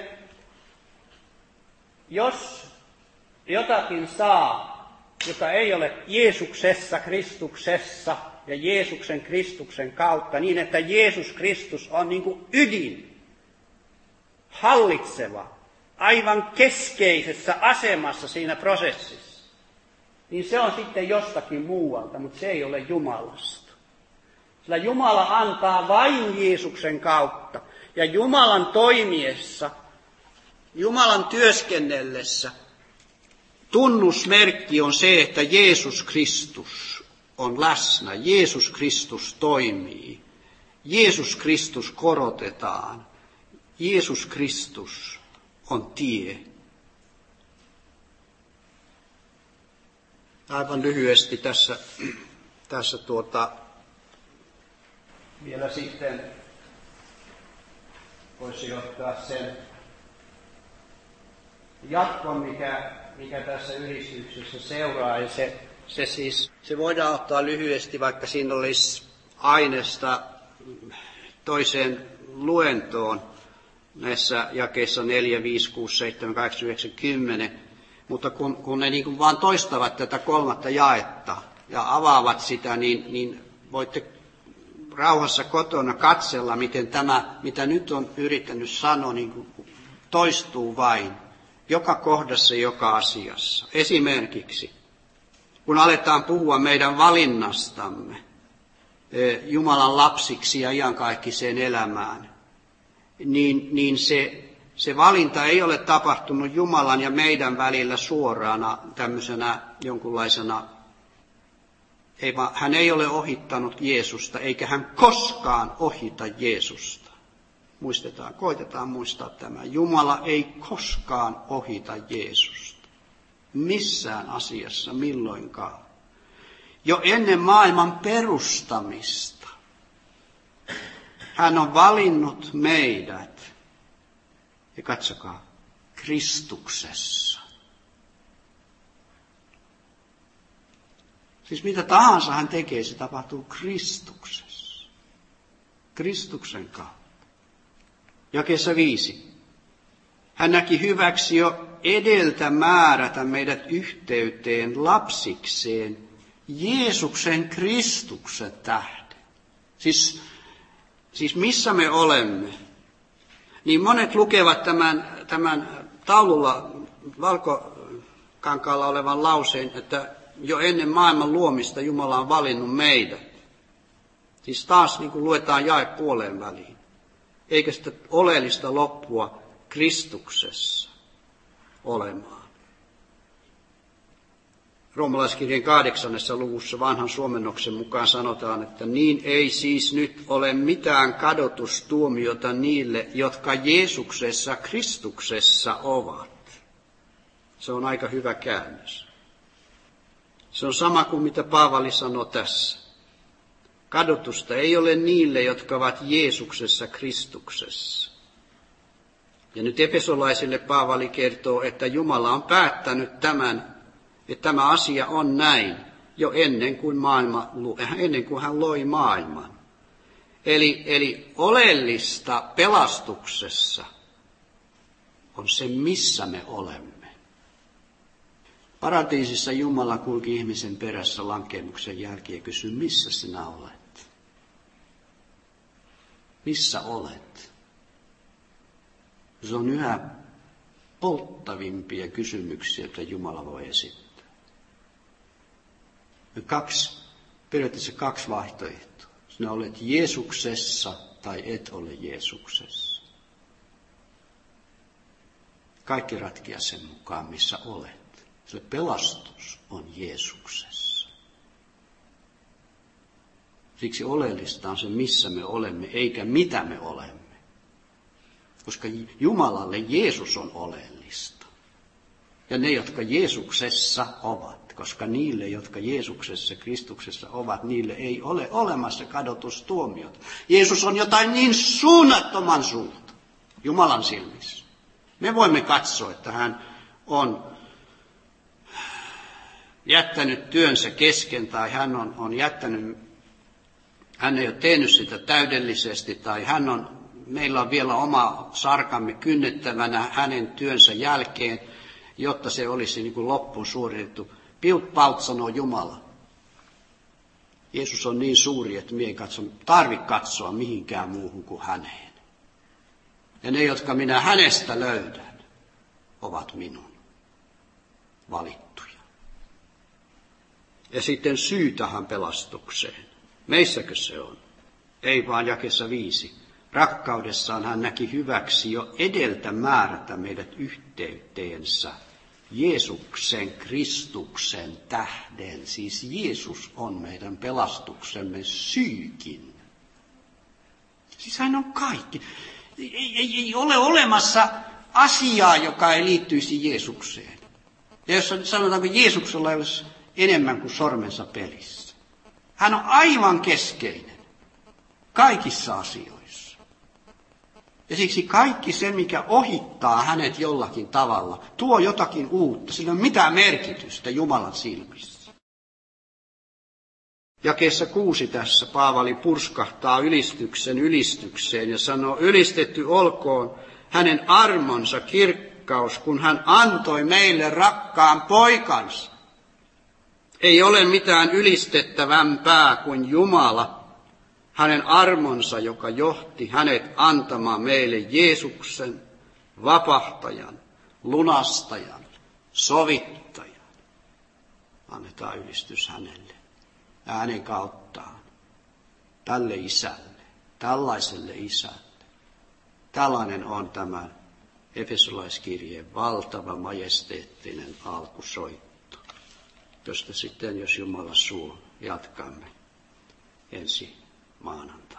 jos jotakin saa, joka ei ole Jeesuksessa Kristuksessa ja Jeesuksen Kristuksen kautta, niin että Jeesus Kristus on niin kuin ydin, hallitseva, aivan keskeisessä asemassa siinä prosessissa, niin se on sitten jostakin muualta, mutta se ei ole Jumalasta. Sillä Jumala antaa vain Jeesuksen kautta. Ja Jumalan toimiessa, Jumalan työskennellessä, tunnusmerkki on se, että Jeesus Kristus on läsnä, Jeesus Kristus toimii, Jeesus Kristus korotetaan, Jeesus Kristus on tie. Aivan lyhyesti tässä vielä sitten voisi ottaa sen jatkon, mikä tässä ylistyksessä seuraa. Ja se voidaan ottaa lyhyesti, vaikka siinä olisi aineesta toiseen luentoon näissä jakeissa 4, 5, 6, 7, 8, 9, 10. Mutta kun ne niin kuin vaan toistavat tätä kolmatta jaetta ja avaavat sitä, niin voitte rauhassa kotona katsella, miten tämä, mitä nyt on yrittänyt sanoa, niin kuin toistuu vain joka kohdassa, joka asiassa. Esimerkiksi, kun aletaan puhua meidän valinnastamme Jumalan lapsiksi ja iankaikkiseen elämään, niin se valinta ei ole tapahtunut Jumalan ja meidän välillä suorana tämmöisenä jonkunlaisena. Hän ei ole ohittanut Jeesusta, eikä hän koskaan ohita Jeesusta. Koitetaan muistaa tämä. Jumala ei koskaan ohita Jeesusta. Missään asiassa, milloinkaan. Jo ennen maailman perustamista hän on valinnut meidät. Ja katsokaa, Kristuksessa. Siis mitä tahansa hän tekee, se tapahtuu Kristuksessa. Kristuksen kautta. Jakeessa 5. Hän näki hyväksi jo edeltä määrätä meidät yhteyteen lapsikseen Jeesuksen Kristuksen tähden. Siis missä me olemme? niin monet lukevat tämän taululla valkokankaalla olevan lauseen, että jo ennen maailman luomista Jumala on valinnut meidät. Siis taas niin kuin luetaan jae puoleen väliin. Eikä sitä oleellista loppua Kristuksessa olemaan. Roomalaiskirjeen 8. luvussa vanhan suomennoksen mukaan sanotaan, että niin ei siis nyt ole mitään kadotustuomiota niille, jotka Jeesuksessa Kristuksessa ovat. Se on aika hyvä käännös. Se on sama kuin mitä Paavali sanoi tässä. Kadotusta ei ole niille, jotka ovat Jeesuksessa Kristuksessa. Ja nyt efesolaisille Paavali kertoo, että Jumala on päättänyt että tämä asia on näin jo ennen kuin hän loi maailman. Eli oleellista pelastuksessa on se, missä me olemme. Paratiisissa Jumala kulki ihmisen perässä lankemuksen jälkeen ja kysyi, missä sinä olet? Missä olet? Se on yhä polttavimpia kysymyksiä, joita Jumala voi esittää. Periaatteessa kaksi vaihtoehtoa. Sinä olet Jeesuksessa tai et ole Jeesuksessa. Kaikki ratkeaa sen mukaan, missä olet. Se pelastus on Jeesuksessa. Siksi oleellista on se, missä me olemme, eikä mitä me olemme. Koska Jumalalle Jeesus on oleellista. Ja ne, jotka Jeesuksessa ovat, koska niille, jotka Jeesuksessa, Kristuksessa ovat, niille ei ole olemassa kadotustuomiota. Jeesus on jotain niin suunnattoman suurta Jumalan silmissä. Me voimme katsoa, että hän on jättänyt työnsä kesken tai hän ei ole tehnyt sitä täydellisesti tai meillä on vielä oma sarkamme kynnettävänä hänen työnsä jälkeen, jotta se olisi niin kuin loppuun suoritettu. Piut paut, sanoo Jumala. Jeesus on niin suuri, että minä ei tarvitse katsoa mihinkään muuhun kuin häneen. Ja ne, jotka minä hänestä löydän, ovat minun valittuja. Ja sitten syy tähän pelastukseen. Meissäkö se on? Ei vaan jakeessa 5. Rakkaudessaan hän näki hyväksi jo edeltä määrätä meidät yhteyteensä Jeesuksen Kristuksen tähden. Siis Jeesus on meidän pelastuksemme syykin. Siis hän on kaikki. Ei ole olemassa asiaa, joka ei liittyisi Jeesukseen. Ja jos sanotaanko Jeesuksella ei olisi enemmän kuin sormensa pelissä. Hän on aivan keskeinen kaikissa asioissa. Ja siksi kaikki se, mikä ohittaa hänet jollakin tavalla, tuo jotakin uutta. Sillä ei ole mitään merkitystä Jumalan silmissä. Jakeessa 6 tässä Paavali purskahtaa ylistykseen ja sanoo, ylistetty olkoon hänen armonsa kirkkaus, kun hän antoi meille rakkaan poikansa. Ei ole mitään ylistettävämpää kuin Jumala, hänen armonsa, joka johti hänet antamaan meille Jeesuksen, vapahtajan, lunastajan, sovittajan. Annetaan ylistys hänelle ja hänen kauttaan, tälle isälle, tällaiselle isälle. Tällainen on tämä Efesolaiskirjeen valtava majesteettinen alkusoitto, josta sitten, jos Jumala suo, jatkamme ensi maanantaina.